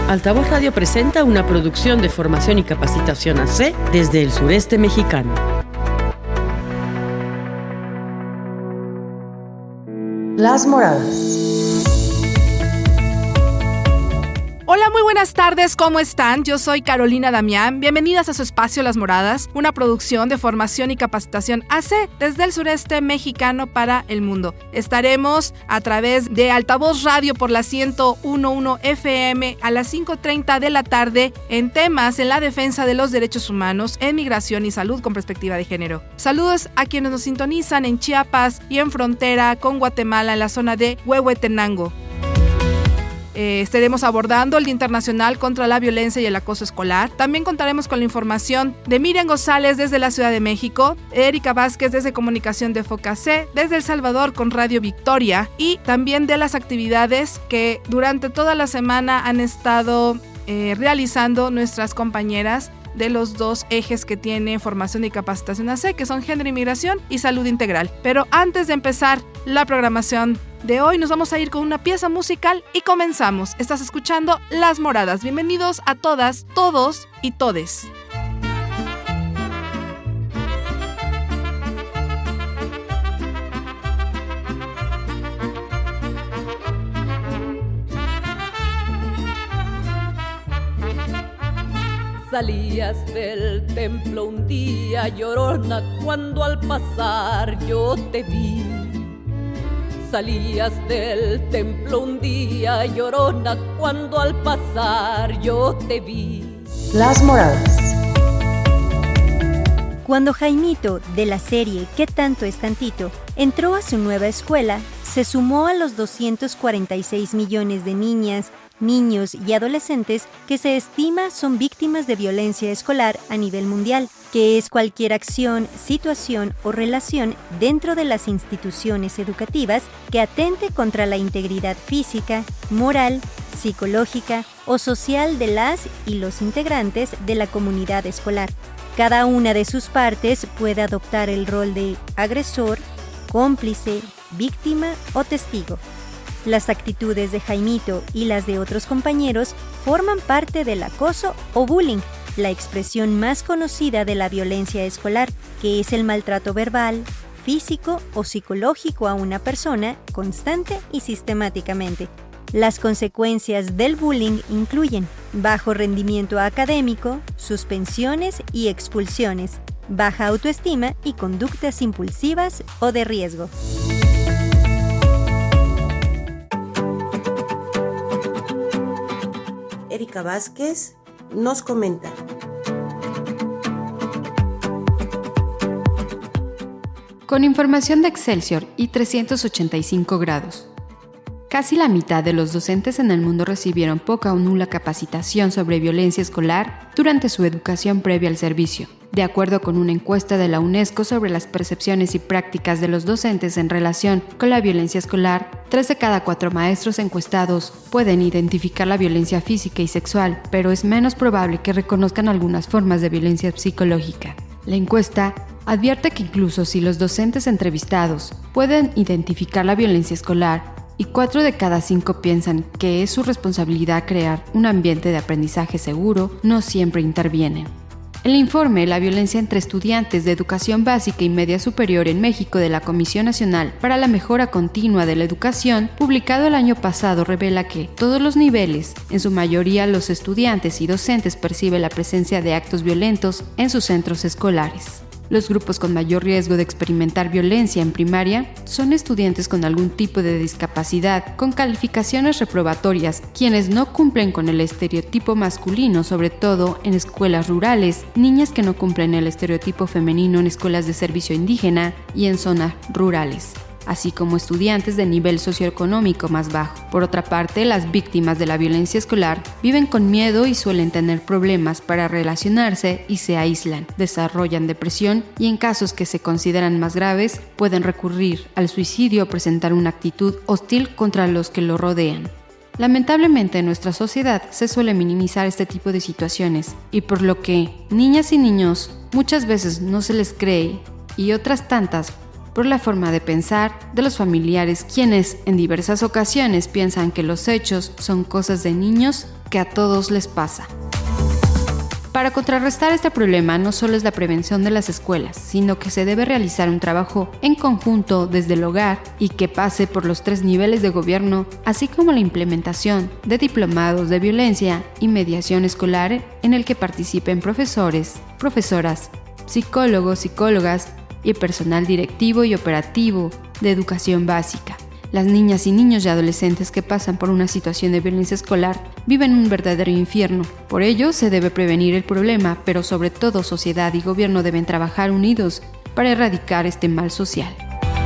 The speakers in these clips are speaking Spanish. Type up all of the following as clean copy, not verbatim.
Altavoz Radio presenta una producción de formación y capacitación AC desde el sureste mexicano. Las Moradas. Hola, muy buenas tardes, ¿cómo están? Yo soy Carolina Damián, bienvenidas a su espacio Las Moradas, una producción de formación y capacitación AC desde el sureste mexicano para el mundo. Estaremos a través de Altavoz Radio por la 101.1 FM a las 5:30 de la tarde en temas en la defensa de los derechos humanos, en migración y salud con perspectiva de género. Saludos a quienes nos sintonizan en Chiapas y en frontera con Guatemala en la zona de Huehuetenango. Estaremos abordando el Día Internacional contra la Violencia y el Acoso Escolar. También contaremos con la información de Miriam González desde la Ciudad de México, Erika Vázquez desde Comunicación de FOCAC, desde El Salvador con Radio Victoria, y también de las actividades que durante toda la semana han estado realizando nuestras compañeras de los dos ejes que tiene formación y capacitación AC, que son género y migración y salud integral. Pero antes de empezar la programación de hoy, nos vamos a ir con una pieza musical y comenzamos. Estás escuchando Las Moradas. Bienvenidos a todas, todos y todes. Salías del templo un día, llorona, cuando al pasar yo te vi. Salías del templo un día, llorona, cuando al pasar yo te vi. Las Moradas. Cuando Jaimito, de la serie ¿Qué tanto es tantito?, entró a su nueva escuela, se sumó a los 246 millones de niñas, niños y adolescentes que se estima son víctimas de violencia escolar a nivel mundial, que es cualquier acción, situación o relación dentro de las instituciones educativas que atente contra la integridad física, moral, psicológica o social de las y los integrantes de la comunidad escolar. Cada una de sus partes puede adoptar el rol de agresor, cómplice, víctima o testigo. Las actitudes de Jaimito y las de otros compañeros forman parte del acoso o bullying, la expresión más conocida de la violencia escolar, que es el maltrato verbal, físico o psicológico a una persona constante y sistemáticamente. Las consecuencias del bullying incluyen bajo rendimiento académico, suspensiones y expulsiones, baja autoestima y conductas impulsivas o de riesgo. Erika Vázquez nos comenta. Con información de Excelsior y 385 grados. Casi la mitad de los docentes en el mundo recibieron poca o nula capacitación sobre violencia escolar durante su educación previa al servicio, de acuerdo con una encuesta de la UNESCO sobre las percepciones y prácticas de los docentes en relación con la violencia escolar. 3 de cada 4 maestros encuestados pueden identificar la violencia física y sexual, pero es menos probable que reconozcan algunas formas de violencia psicológica. La encuesta advierte que incluso si los docentes entrevistados pueden identificar la violencia escolar, y 4 de cada 5 piensan que es su responsabilidad crear un ambiente de aprendizaje seguro, no siempre intervienen. El informe La violencia entre estudiantes de educación básica y media superior en México de la Comisión Nacional para la Mejora Continua de la Educación, publicado el año pasado, revela que todos los niveles, en su mayoría los estudiantes y docentes, perciben la presencia de actos violentos en sus centros escolares. Los grupos con mayor riesgo de experimentar violencia en primaria son estudiantes con algún tipo de discapacidad, con calificaciones reprobatorias, quienes no cumplen con el estereotipo masculino, sobre todo en escuelas rurales, niñas que no cumplen el estereotipo femenino en escuelas de servicio indígena y en zonas rurales, así como estudiantes de nivel socioeconómico más bajo. Por otra parte, las víctimas de la violencia escolar viven con miedo y suelen tener problemas para relacionarse y se aíslan, desarrollan depresión y en casos que se consideran más graves, pueden recurrir al suicidio o presentar una actitud hostil contra los que lo rodean. Lamentablemente en nuestra sociedad se suele minimizar este tipo de situaciones y por lo que niñas y niños muchas veces no se les cree y otras tantas por la forma de pensar de los familiares, quienes en diversas ocasiones piensan que los hechos son cosas de niños que a todos les pasa. Para contrarrestar este problema no solo es la prevención de las escuelas, sino que se debe realizar un trabajo en conjunto desde el hogar y que pase por los 3 niveles de gobierno, así como la implementación de diplomados de violencia y mediación escolar en el que participen profesores, profesoras, psicólogos, psicólogas y personal directivo y operativo de educación básica. Las niñas y niños y adolescentes que pasan por una situación de violencia escolar viven un verdadero infierno. Por ello, se debe prevenir el problema, pero sobre todo sociedad y gobierno deben trabajar unidos para erradicar este mal social.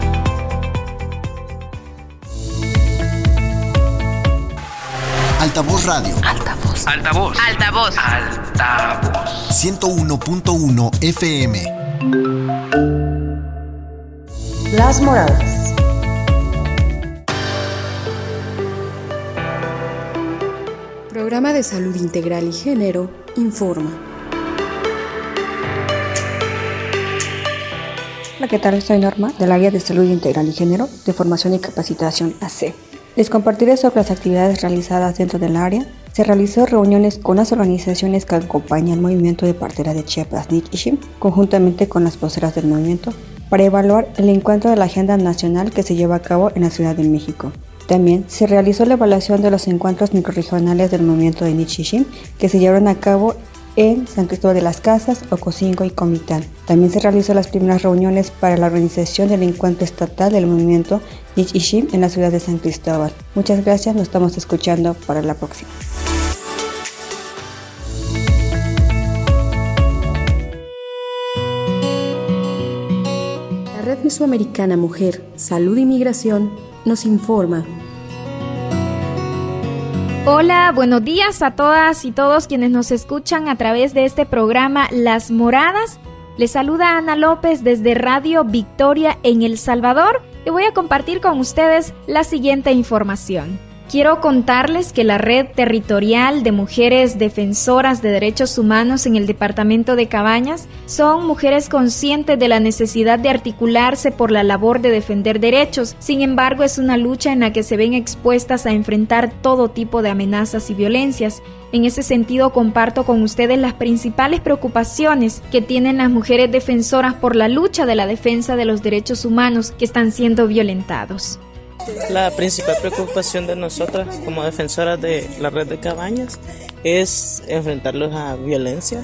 Altavoz Radio. Altavoz. Altavoz. Altavoz. Altavoz. 101.1 FM. Las Moradas. Programa de Salud Integral y Género informa. Hola, ¿qué tal? Soy Norma, del área de Salud Integral y Género de Formación y Capacitación AC. Les compartiré sobre las actividades realizadas dentro del área. Se realizó reuniones con las organizaciones que acompañan el movimiento de parteras de Chiapas, NICH y SHIM, conjuntamente con las voceras del movimiento, para evaluar el encuentro de la agenda nacional que se lleva a cabo en la Ciudad de México. También se realizó la evaluación de los encuentros microrregionales del movimiento de NICH y SHIM que se llevaron a cabo en San Cristóbal de las Casas, Ocosingo y Comitán. También se realizó las primeras reuniones para la organización del encuentro estatal del movimiento NICH y SHIM en la ciudad de San Cristóbal. Muchas gracias, nos estamos escuchando para la próxima. La Red Mesoamericana Mujer, Salud y Migración nos informa. Hola, buenos días a todas y todos quienes nos escuchan a través de este programa Las Moradas. Les saluda Ana López desde Radio Victoria en El Salvador y voy a compartir con ustedes la siguiente información. Quiero contarles que la Red Territorial de Mujeres Defensoras de Derechos Humanos en el departamento de Cabañas son mujeres conscientes de la necesidad de articularse por la labor de defender derechos. Sin embargo, es una lucha en la que se ven expuestas a enfrentar todo tipo de amenazas y violencias. En ese sentido, comparto con ustedes las principales preocupaciones que tienen las mujeres defensoras por la lucha de la defensa de los derechos humanos que están siendo violentados. La principal preocupación de nosotras como defensoras de la red de cabañas es enfrentarlos a violencia,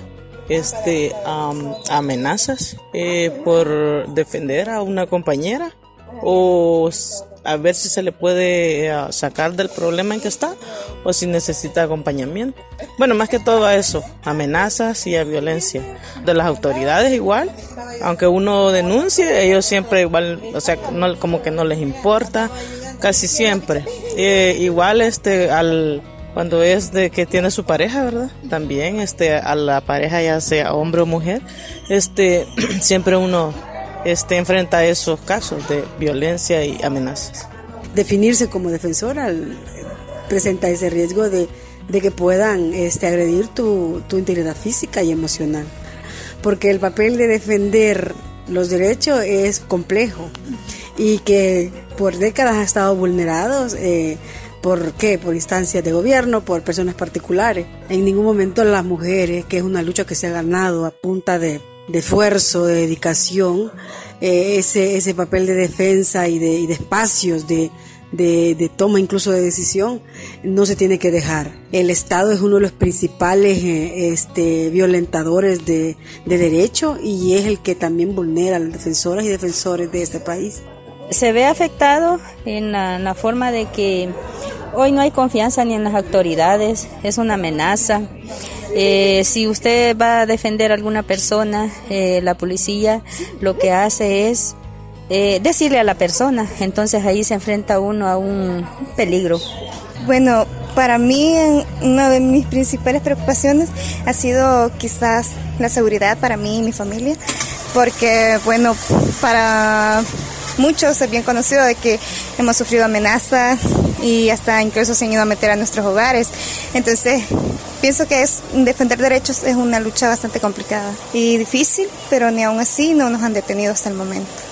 amenazas por defender a una compañera o a ver si se le puede sacar del problema en que está o si necesita acompañamiento. Bueno, más que todo a eso, amenazas y a violencia. De las autoridades igual, aunque uno denuncie, ellos siempre igual, o sea, no, como que no les importa, casi siempre. Igual cuando es de que tiene su pareja, ¿verdad? También a la pareja, ya sea hombre o mujer, siempre uno enfrenta esos casos de violencia y amenazas. Definirse como defensora presenta ese riesgo de que puedan agredir tu integridad física y emocional, porque el papel de defender los derechos es complejo y que por décadas ha estado vulnerados. ¿Por qué? Por instancias de gobierno, por personas particulares. En ningún momento las mujeres, que es una lucha que se ha ganado a punta de esfuerzo, de dedicación, ese papel de defensa y de espacios de toma incluso de decisión, no se tiene que dejar. El Estado es uno de los principales violentadores de derecho y es el que también vulnera a las defensoras y defensores de este país. Se ve afectado en la forma de que hoy no hay confianza ni en las autoridades, es una amenaza. Si usted va a defender a alguna persona, la policía lo que hace es decirle a la persona, entonces ahí se enfrenta uno a un peligro. Bueno, para mí una de mis principales preocupaciones ha sido quizás la seguridad para mí y mi familia, porque bueno, para muchos es bien conocido de que hemos sufrido amenazas y hasta incluso se han ido a meter a nuestros hogares. Entonces, pienso que defender derechos es una lucha bastante complicada y difícil, pero ni aún así no nos han detenido hasta el momento.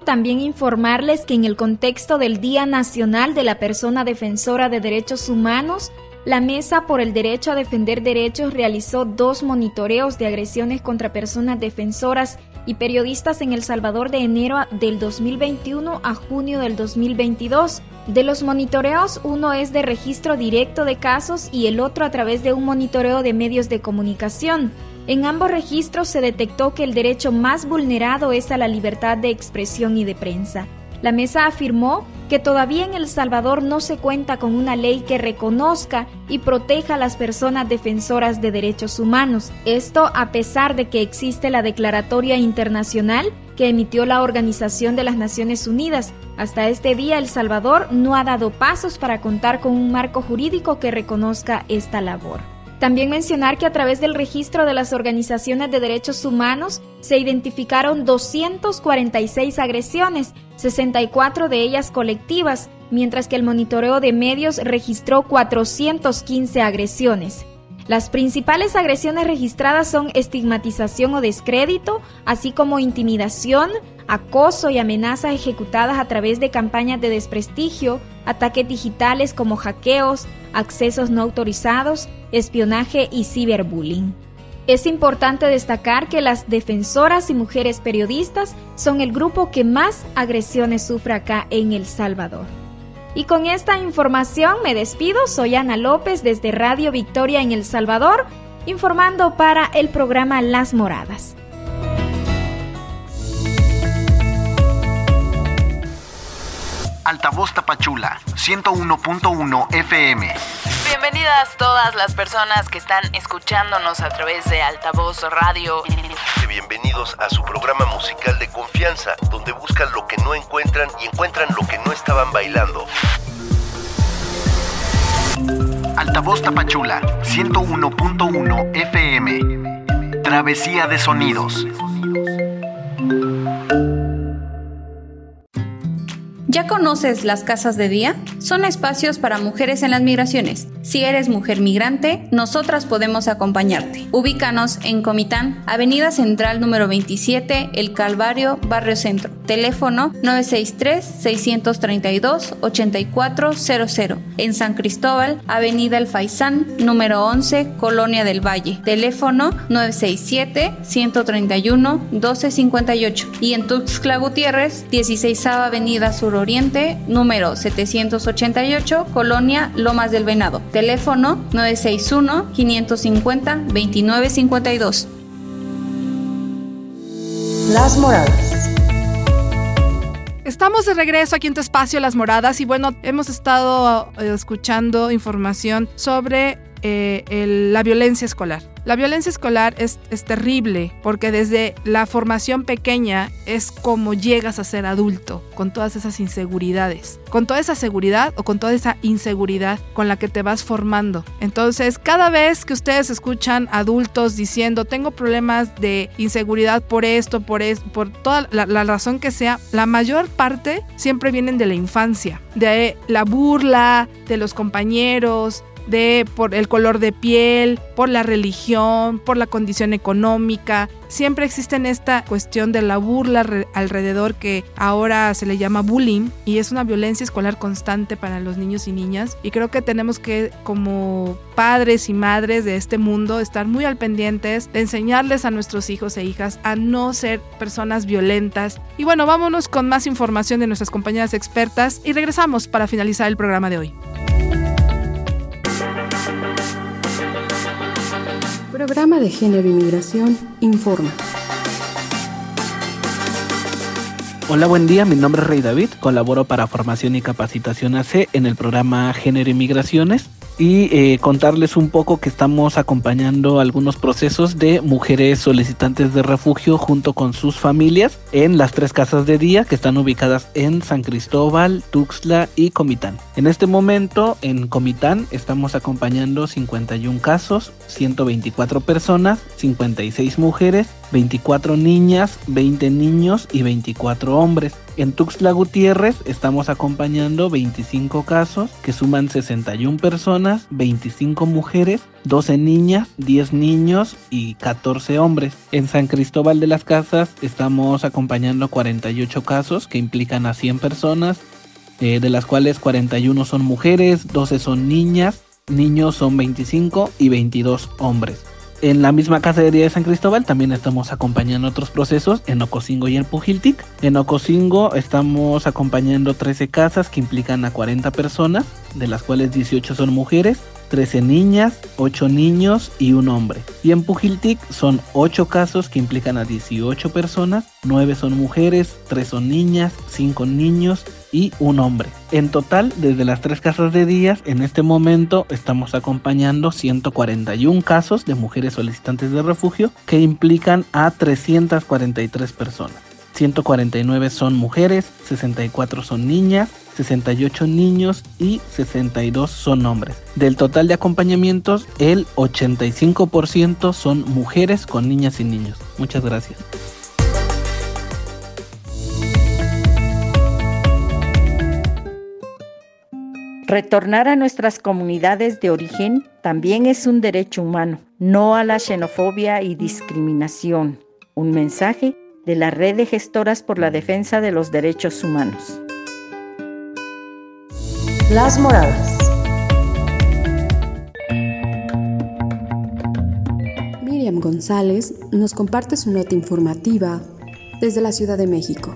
También informarles que en el contexto del Día Nacional de la Persona Defensora de Derechos Humanos, la Mesa por el Derecho a Defender Derechos realizó 2 monitoreos de agresiones contra personas defensoras y periodistas en El Salvador de enero del 2021 a junio del 2022. De los monitoreos, uno es de registro directo de casos y el otro a través de un monitoreo de medios de comunicación. En ambos registros se detectó que el derecho más vulnerado es a la libertad de expresión y de prensa. La mesa afirmó que todavía en El Salvador no se cuenta con una ley que reconozca y proteja a las personas defensoras de derechos humanos. Esto a pesar de que existe la Declaratoria Internacional que emitió la Organización de las Naciones Unidas. Hasta este día, El Salvador no ha dado pasos para contar con un marco jurídico que reconozca esta labor. También mencionar que a través del registro de las organizaciones de derechos humanos se identificaron 246 agresiones, 64 de ellas colectivas, mientras que el monitoreo de medios registró 415 agresiones. Las principales agresiones registradas son estigmatización o descrédito, así como intimidación, acoso y amenazas ejecutadas a través de campañas de desprestigio, ataques digitales como hackeos, accesos no autorizados, espionaje y ciberbullying. Es importante destacar que las defensoras y mujeres periodistas son el grupo que más agresiones sufre acá en El Salvador. Y con esta información me despido. Soy Ana López desde Radio Victoria en El Salvador, informando para el programa Las Moradas. Altavoz Tapachula, 101.1 FM. Bienvenidas todas las personas que están escuchándonos a través de Altavoz Radio. Bienvenidos a su programa musical de confianza, donde buscan lo que no encuentran y encuentran lo que no estaban bailando. Altavoz Tapachula, 101.1 FM. Travesía de sonidos. ¿Ya conoces las casas de día? Son espacios para mujeres en las migraciones. Si eres mujer migrante, nosotras podemos acompañarte. Ubícanos en Comitán, Avenida Central número 27, El Calvario, Barrio Centro. Teléfono 963-632-8400. En San Cristóbal, Avenida El Faisán, número 11, Colonia del Valle. Teléfono 967-131-1258. Y en Tuxtla Gutiérrez, 16ª Avenida Suroriente, número 788, Colonia Lomas del Venado. Teléfono 961-550-2952. Las Moradas. Estamos de regreso aquí en tu espacio Las Moradas y bueno, hemos estado escuchando información sobre la violencia escolar. La violencia escolar es terrible porque desde la formación pequeña es como llegas a ser adulto, con todas esas inseguridades, con toda esa seguridad o con toda esa inseguridad con la que te vas formando. Entonces, cada vez que ustedes escuchan adultos diciendo tengo problemas de inseguridad por esto, por toda la razón que sea, la mayor parte siempre vienen de la infancia, de la burla de los compañeros, por el color de piel, por la religión, por la condición económica. Siempre existe esta cuestión de la burla alrededor, que ahora se le llama bullying, y es una violencia escolar constante para los niños y niñas. Y creo que tenemos que, como padres y madres de este mundo, estar muy al pendientes de enseñarles a nuestros hijos e hijas a no ser personas violentas. Y bueno, vámonos con más información de nuestras compañeras expertas y regresamos para finalizar el programa de hoy. Programa de Género y Migración informa. Hola, buen día, mi nombre es Rey David, colaboro para Formación y Capacitación AC en el programa Género y Migraciones y contarles un poco que estamos acompañando algunos procesos de mujeres solicitantes de refugio junto con sus familias en las 3 casas de día que están ubicadas en San Cristóbal, Tuxtla y Comitán. En este momento en Comitán estamos acompañando 51 casos, 124 personas, 56 mujeres, 24 niñas, 20 niños y 24 hombres. En Tuxtla Gutiérrez estamos acompañando 25 casos que suman 61 personas, 25 mujeres, 12 niñas, 10 niños y 14 hombres. En San Cristóbal de las Casas estamos acompañando 48 casos que implican a 100 personas, de las cuales 41 son mujeres, 12 son niñas, niños son 25 y 22 hombres. En la misma casería de San Cristóbal también estamos acompañando otros procesos en Ocosingo y en Pujiltic. En Ocosingo estamos acompañando 13 casas que implican a 40 personas, de las cuales 18 son mujeres, 13 niñas, 8 niños y un hombre. Y en Pujiltic son 8 casos que implican a 18 personas, 9 son mujeres, 3 son niñas, 5 niños y un hombre. En total, desde las 3 casas de día, en este momento estamos acompañando 141 casos de mujeres solicitantes de refugio que implican a 343 personas. 149 son mujeres, 64 son niñas, 68 niños y 62 son hombres. Del total de acompañamientos, el 85% son mujeres con niñas y niños. Muchas gracias. Retornar a nuestras comunidades de origen también es un derecho humano, no a la xenofobia y discriminación. Un mensaje de la Red de Gestoras por la Defensa de los Derechos Humanos. Las Moradas. Miriam González nos comparte su nota informativa desde la Ciudad de México.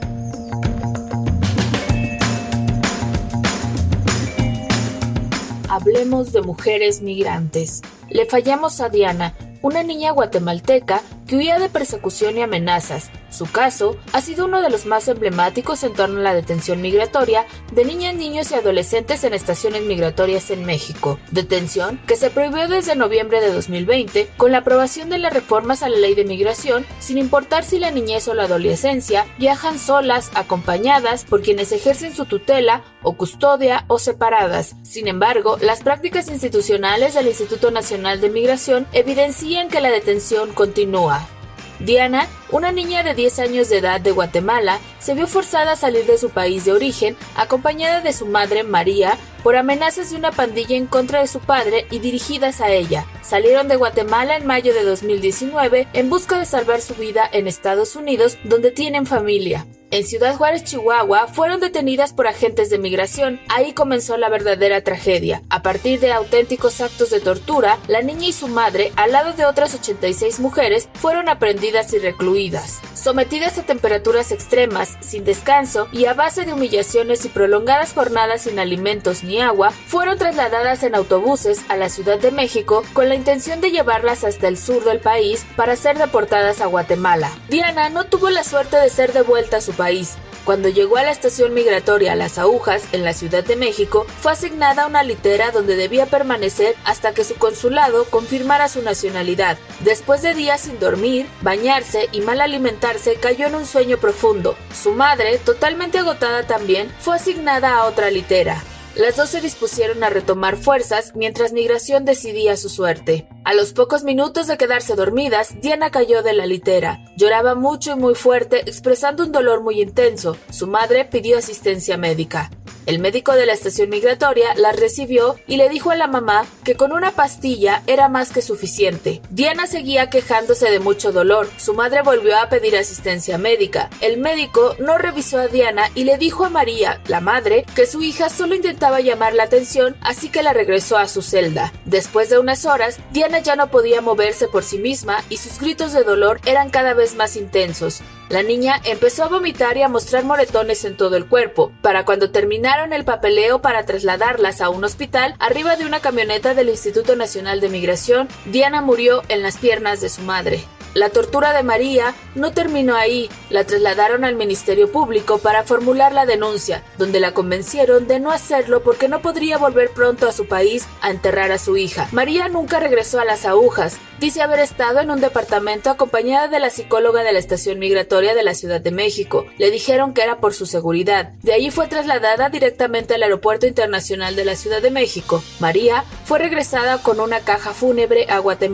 Hablemos de mujeres migrantes. Le fallamos a Diana, una niña guatemalteca que huía de persecución y amenazas. Su caso ha sido uno de los más emblemáticos en torno a la detención migratoria de niñas, niños y adolescentes en estaciones migratorias en México. Detención que se prohibió desde noviembre de 2020 con la aprobación de las reformas a la ley de migración, sin importar si la niñez o la adolescencia viajan solas, acompañadas por quienes ejercen su tutela o custodia o separadas. Sin embargo, las prácticas institucionales del Instituto Nacional de Migración evidencian que la detención continúa. Diana, una niña de 10 años de edad de Guatemala, se vio forzada a salir de su país de origen, acompañada de su madre, María, por amenazas de una pandilla en contra de su padre y dirigidas a ella. Salieron de Guatemala en mayo de 2019 en busca de salvar su vida en Estados Unidos, donde tienen familia. En Ciudad Juárez, Chihuahua, fueron detenidas por agentes de migración. Ahí comenzó la verdadera tragedia. A partir de auténticos actos de tortura, la niña y su madre, al lado de otras 86 mujeres, fueron aprehendidas y recluidas. Sometidas a temperaturas extremas, sin descanso y a base de humillaciones y prolongadas jornadas sin alimentos ni agua, fueron trasladadas en autobuses a la Ciudad de México con la intención de llevarlas hasta el sur del país para ser deportadas a Guatemala. Diana no tuvo la suerte de ser devuelta a su país. Cuando llegó a la estación migratoria Las Agujas, en la Ciudad de México, fue asignada a una litera donde debía permanecer hasta que su consulado confirmara su nacionalidad. Después de días sin dormir, bañarse y mal alimentarse, cayó en un sueño profundo. Su madre, totalmente agotada también, fue asignada a otra litera. Las dos se dispusieron a retomar fuerzas mientras migración decidía su suerte. A los pocos minutos de quedarse dormidas, Diana cayó de la litera. Lloraba mucho y muy fuerte, expresando un dolor muy intenso. Su madre pidió asistencia médica. El médico de la estación migratoria la recibió y le dijo a la mamá que con una pastilla era más que suficiente. Diana seguía quejándose de mucho dolor. Su madre volvió a pedir asistencia médica. El médico no revisó a Diana y le dijo a María, la madre, que su hija solo intentaba llamar la atención, así que la regresó a su celda. Después de unas horas, Diana ya no podía moverse por sí misma y sus gritos de dolor eran cada vez más intensos. La niña empezó a vomitar y a mostrar moretones en todo el cuerpo. Para cuando terminaron el papeleo para trasladarlas a un hospital, arriba de una camioneta del Instituto Nacional de Migración, Diana murió en las piernas de su madre. La tortura de María no terminó ahí. La trasladaron al Ministerio Público para formular la denuncia, donde la convencieron de no hacerlo porque no podría volver pronto a su país a enterrar a su hija. María nunca regresó a Las Agujas. Dice haber estado en un departamento acompañada de la psicóloga de la estación migratoria de la Ciudad de México. Le dijeron que era por su seguridad. De allí fue trasladada directamente al Aeropuerto Internacional de la Ciudad de México. María fue regresada con una caja fúnebre a Guatemala.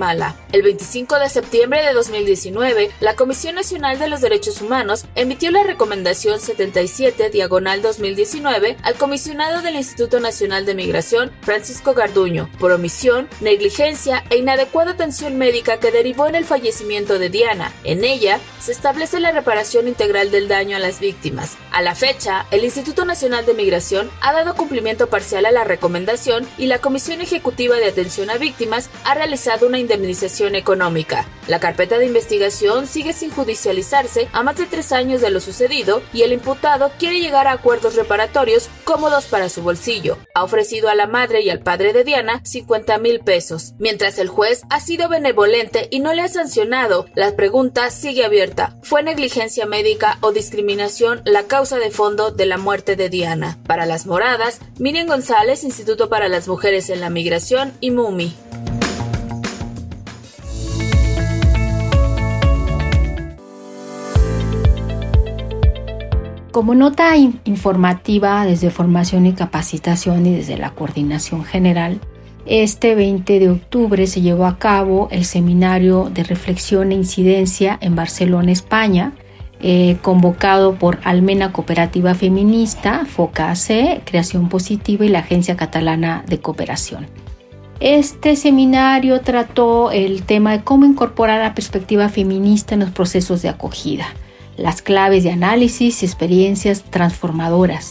El 25 de septiembre de 2019, la Comisión Nacional de los Derechos Humanos emitió la recomendación 77/2019 al comisionado del Instituto Nacional de Migración, Francisco Garduño, por omisión, negligencia e inadecuada atención médica que derivó en el fallecimiento de Diana. En ella, se establece la reparación integral del daño a las víctimas. A la fecha, el Instituto Nacional de Migración ha dado cumplimiento parcial a la recomendación y la Comisión Ejecutiva de Atención a Víctimas ha realizado una indemnización económica. La carpeta de investigación sigue sin judicializarse a más de 3 años de lo sucedido y el imputado quiere llegar a acuerdos reparatorios cómodos para su bolsillo. Ha ofrecido a la madre y al padre de Diana 50,000 pesos. Mientras el juez ha sido benevolente y no le ha sancionado, la pregunta sigue abierta. ¿Fue negligencia médica o discriminación la causa de fondo de la muerte de Diana? Para Las Moradas, Miriam González, Instituto para las Mujeres en la Migración y MUMI. Como nota informativa desde Formación y Capacitación y desde la Coordinación General, este 20 de octubre se llevó a cabo el Seminario de Reflexión e Incidencia en Barcelona, España, convocado por Almena Cooperativa Feminista, FOCA-AC, Creación Positiva y la Agencia Catalana de Cooperación. Este seminario trató el tema de cómo incorporar la perspectiva feminista en los procesos de acogida, las claves de análisis y experiencias transformadoras.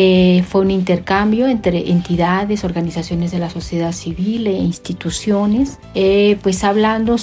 Fue un intercambio entre entidades, organizaciones de la sociedad civil e instituciones, pues hablando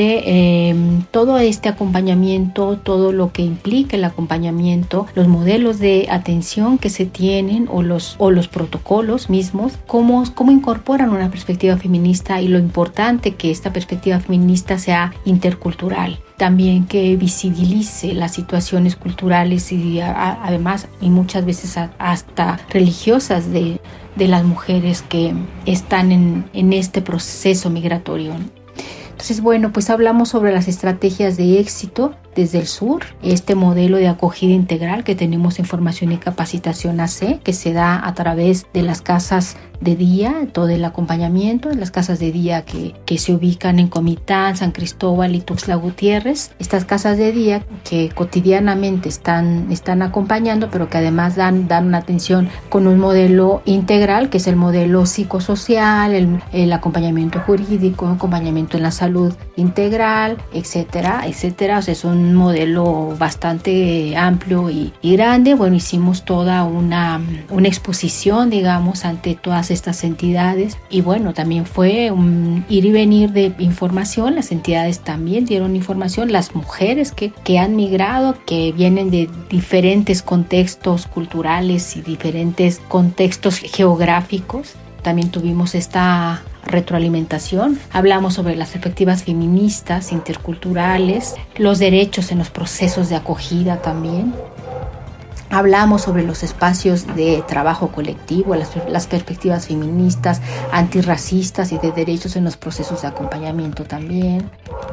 sobre todo este acompañamiento, todo lo que implica el acompañamiento, los modelos de atención que se tienen o los protocolos mismos, cómo incorporan una perspectiva feminista y lo importante que esta perspectiva feminista sea intercultural. También que visibilice las situaciones culturales y además y muchas veces hasta religiosas de las mujeres que están en este proceso migratorio. Entonces, bueno, pues hablamos sobre las estrategias de éxito desde el sur, este modelo de acogida integral que tenemos en Formación y Capacitación AC, que se da a través de las casas de día, todo el acompañamiento de las casas de día que se ubican en Comitán, San Cristóbal y Tuxtla Gutiérrez. Estas casas de día que cotidianamente están acompañando, pero que además dan una atención con un modelo integral, que es el modelo psicosocial, el acompañamiento jurídico, acompañamiento en la salud integral, etcétera, etcétera. O sea, es un modelo bastante amplio y grande. Bueno, hicimos toda una exposición, digamos, ante todas estas entidades y bueno, también fue un ir y venir de información. Las entidades también dieron información, las mujeres que han migrado, que vienen de diferentes contextos culturales y diferentes contextos geográficos. También tuvimos esta retroalimentación. Hablamos sobre las perspectivas feministas, interculturales, los derechos en los procesos de acogida también. Hablamos sobre los espacios de trabajo colectivo, las perspectivas feministas, antirracistas y de derechos en los procesos de acompañamiento también.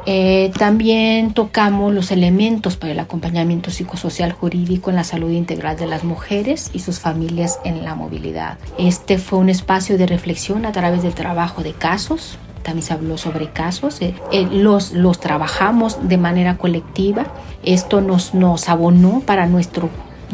También tocamos los elementos para el acompañamiento psicosocial jurídico en la salud integral de las mujeres y sus familias en la movilidad. Este fue un espacio de reflexión a través del trabajo de casos. También se habló sobre casos, los trabajamos de manera colectiva. Esto nos abonó para nuestros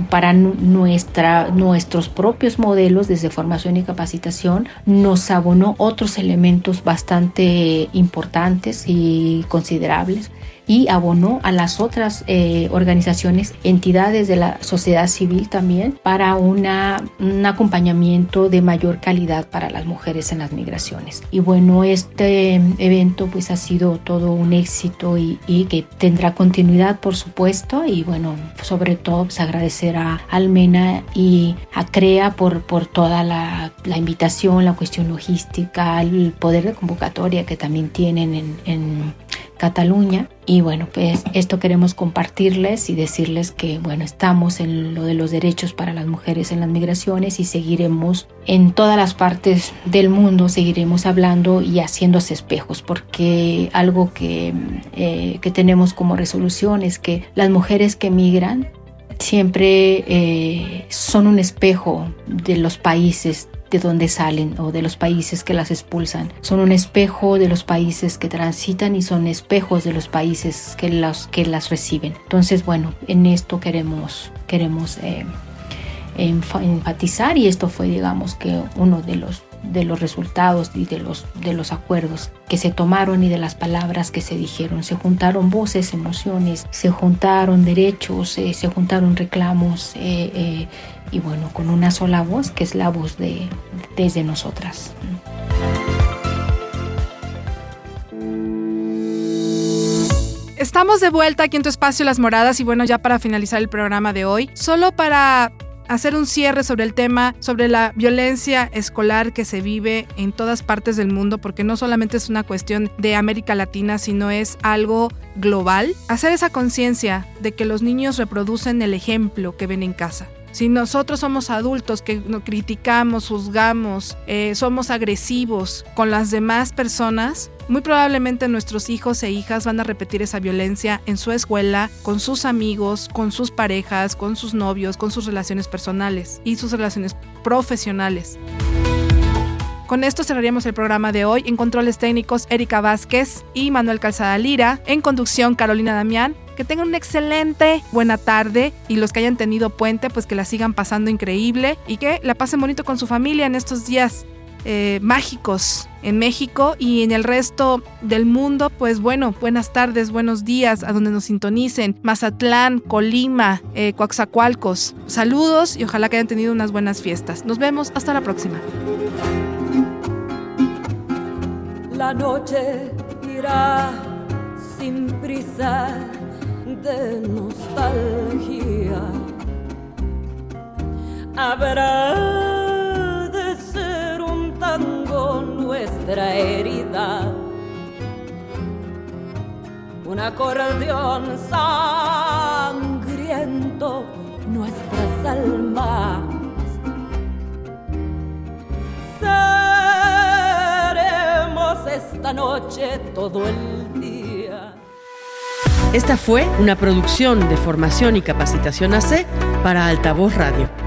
propios modelos desde formación y capacitación, nos abonó otros elementos bastante importantes y considerables y abonó a las otras organizaciones, entidades de la sociedad civil también para un acompañamiento de mayor calidad para las mujeres en las migraciones. Y bueno, este evento pues ha sido todo un éxito y que tendrá continuidad, por supuesto, y bueno, sobre todo pues agradecer a Almena y a CREA por toda la invitación, la cuestión logística, el poder de convocatoria que también tienen en Cataluña. Y bueno, pues esto queremos compartirles y decirles que bueno, estamos en lo de los derechos para las mujeres en las migraciones y seguiremos en todas las partes del mundo, seguiremos hablando y haciéndose espejos, porque algo que tenemos como resolución es que las mujeres que migran siempre son un espejo de los países de dónde salen o de los países que las expulsan. Son un espejo de los países que transitan y son espejos de los países que las reciben. Entonces, bueno, en esto queremos enfatizar, y esto fue, digamos, que uno de los resultados y de los acuerdos que se tomaron y de las palabras que se dijeron. Se juntaron voces, emociones, se juntaron derechos, se juntaron reclamos, y bueno, con una sola voz, que es la voz desde nosotras. Estamos de vuelta aquí en tu espacio Las Moradas, y bueno, ya para finalizar el programa de hoy, solo para hacer un cierre sobre el tema, sobre la violencia escolar que se vive en todas partes del mundo, porque no solamente es una cuestión de América Latina, sino es algo global. Hacer esa conciencia de que los niños reproducen el ejemplo que ven en casa. Si nosotros somos adultos que criticamos, juzgamos, somos agresivos con las demás personas, muy probablemente nuestros hijos e hijas van a repetir esa violencia en su escuela, con sus amigos, con sus parejas, con sus novios, con sus relaciones personales y sus relaciones profesionales. Con esto cerraríamos el programa de hoy. En controles técnicos, Erika Vázquez y Manuel Calzada Lira. En conducción, Carolina Damián. Que tengan una excelente buena tarde, y los que hayan tenido puente, pues que la sigan pasando increíble y que la pasen bonito con su familia en estos días mágicos en México y en el resto del mundo. Pues bueno, buenas tardes, buenos días a donde nos sintonicen: Mazatlán, Colima, Coatzacoalcos. Saludos y ojalá que hayan tenido unas buenas fiestas. Nos vemos, hasta la próxima. La noche irá sin prisa de nostalgia. Habrá de ser un tango nuestra herida, un acordeón sangriento nuestras almas. Seremos esta noche todo el día. Esta fue una producción de Formación y Capacitación AC para Altavoz Radio.